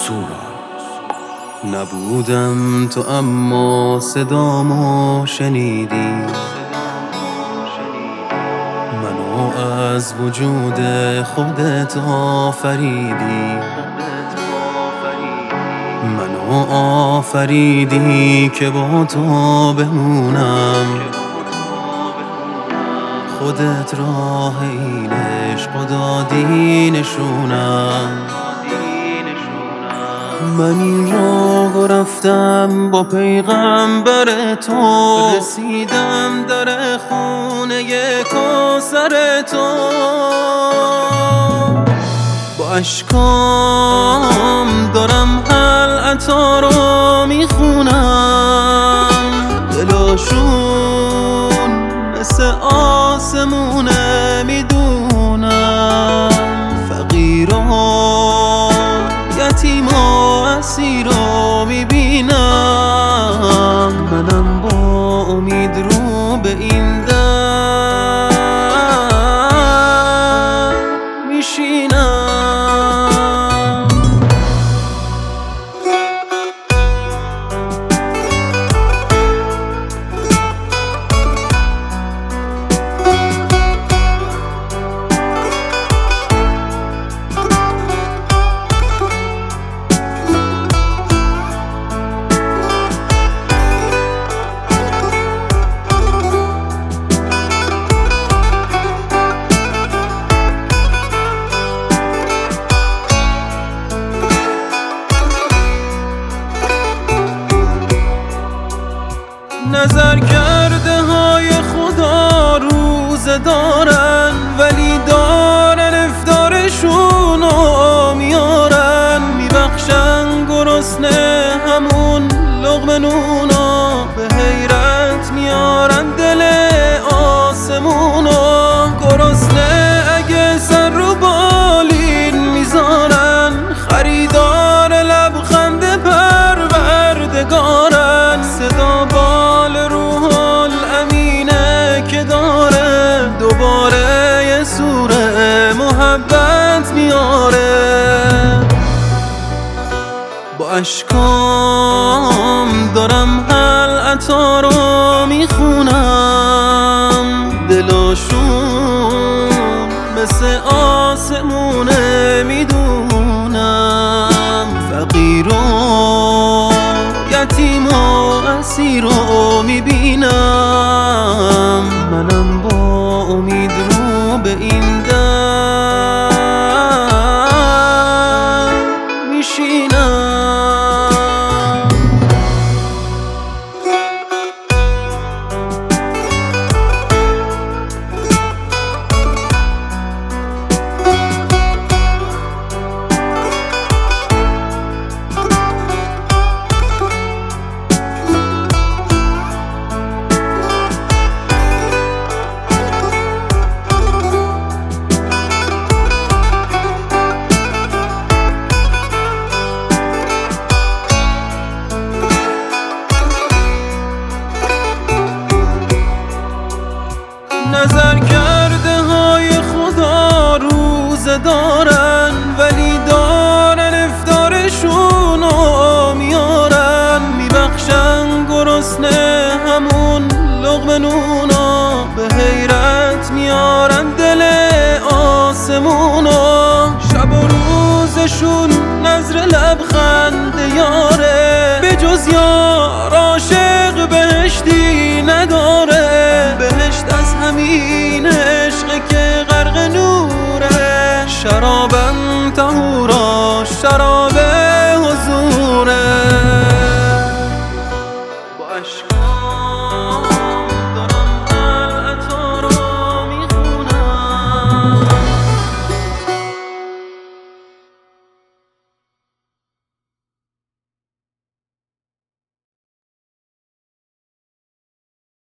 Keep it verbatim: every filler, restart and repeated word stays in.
نبودم تو اما صدامو شنیدی، منو از وجود خودت آفریدی، منو آفریدی که با تو بمونم، خودت راه این عشق دادی نشونم. من این راهو رفتم با پیغمبر تو، رسیدم در خونه کوثر تو، با اشکام دارم حلعتا رو میخونم، دلاشون مثل آسمونه میدونم، فقیرها یتیما اسیرا میبینم، منم با امید رو به این در میشینم. نظر کرده های خدا روزه دارن، ولی دارن افطارشونو میارن، میبخشن گرسنه همون لقمه نونو، به حیرت میارن دل آسمونو، گرسنه اگه سر رو بالین میذارن، خریدار لبخند پروردگارن، صدا بال روح الامینه که داره دوباره یه سوره محبت میاره، با اشکام دارم حلعتا رو میخونم، دلاشون مثل آسمونه میدونم، فقیرو یتیم و اسیر رو میبینم، منم با امید رو به این در میشینم. نظر کرده های خدا روزه دارن، ولی دارن افطارشونو میارن، میبخشن گرسنه همون لقمه نونو، به حیرت میارن دل آسمونو، شب و روزشون نظر لبخند یاره، به جز یار